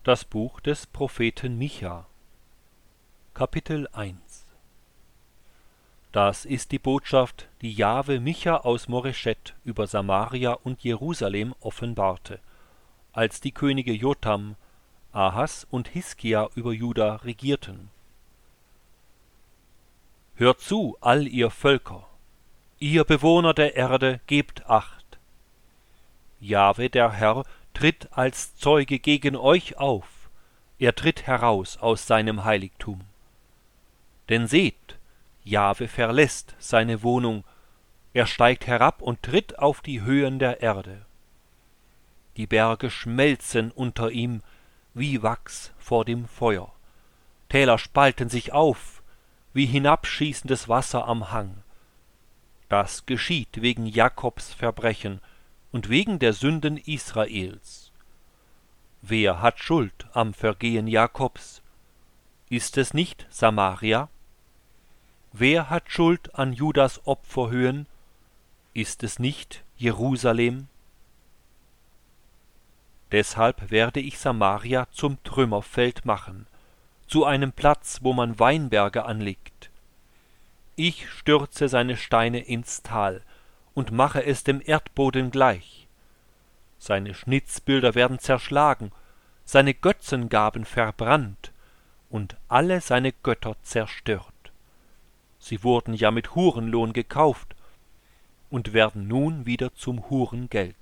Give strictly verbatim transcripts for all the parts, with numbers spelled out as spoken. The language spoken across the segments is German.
Das Buch des Propheten Micha, Kapitel eins. Das ist die Botschaft, die Jahwe Micha aus Morescheth über Samaria und Jerusalem offenbarte, als die Könige Jotham, Ahas und Hiskia über Juda regierten. Hört zu, all ihr Völker, ihr Bewohner der Erde, gebt Acht. Jahwe, der Herr, tritt als Zeuge gegen euch auf, er tritt heraus aus seinem Heiligtum. Denn seht, Jahwe verlässt seine Wohnung, er steigt herab und tritt auf die Höhen der Erde. Die Berge schmelzen unter ihm wie Wachs vor dem Feuer, Täler spalten sich auf wie hinabschießendes Wasser am Hang. Das geschieht wegen Jakobs Verbrechen und wegen der Sünden Israels. Wer hat Schuld am Vergehen Jakobs? Ist es nicht Samaria? Wer hat Schuld an Judas Opferhöhen? Ist es nicht Jerusalem? Deshalb werde ich Samaria zum Trümmerfeld machen, zu einem Platz, wo man Weinberge anlegt. Ich stürze seine Steine ins Tal und mache es dem Erdboden gleich. Seine Schnitzbilder werden zerschlagen, seine Götzengaben verbrannt und alle seine Götter zerstört. Sie wurden ja mit Hurenlohn gekauft und werden nun wieder zum Hurengeld.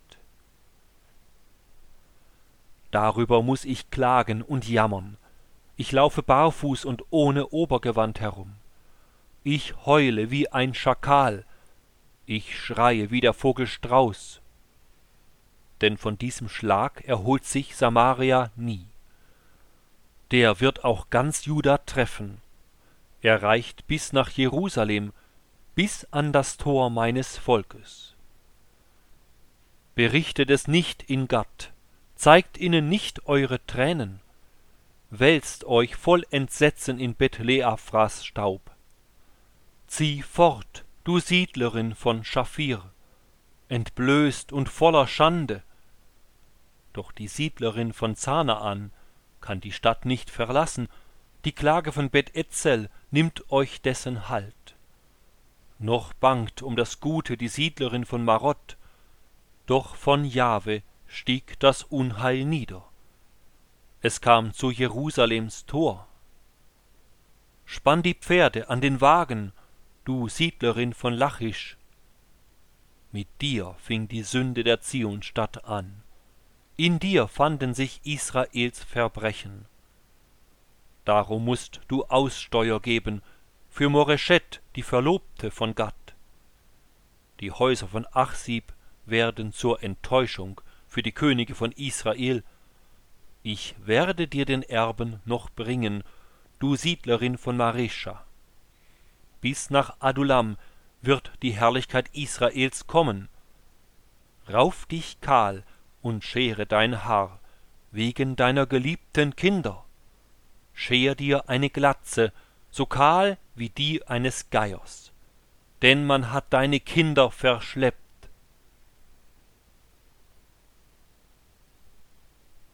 Darüber muß ich klagen und jammern. Ich laufe barfuß und ohne Obergewand herum. Ich heule wie ein Schakal, ich schreie wie der Vogel Strauß. Denn von diesem Schlag erholt sich Samaria nie. Der wird auch ganz Juda treffen. Er reicht bis nach Jerusalem, bis an das Tor meines Volkes. Berichtet es nicht in Gad, zeigt ihnen nicht eure Tränen, wälzt euch voll Entsetzen in Bet-Leafras Staub. Zieh fort, du Siedlerin von Schaphir, entblößt und voller Schande. Doch die Siedlerin von Zanaan kann die Stadt nicht verlassen, die Klage von Bet-Etzel nimmt euch dessen Halt. Noch bangt um das Gute die Siedlerin von Marot, doch von Jahwe stieg das Unheil nieder. Es kam zu Jerusalems Tor. Spann die Pferde an den Wagen, du Siedlerin von Lachisch. Mit dir fing die Sünde der Zionstadt an. In dir fanden sich Israels Verbrechen. Darum mußt du Aussteuer geben für Morescheth, die Verlobte von Gad. Die Häuser von Achsib werden zur Enttäuschung für die Könige von Israel. Ich werde dir den Erben noch bringen, du Siedlerin von Marescha. Bis nach Adulam wird die Herrlichkeit Israels kommen. Rauf dich kahl und schere dein Haar wegen deiner geliebten Kinder. Scher dir eine Glatze, so kahl wie die eines Geiers. Denn man hat deine Kinder verschleppt,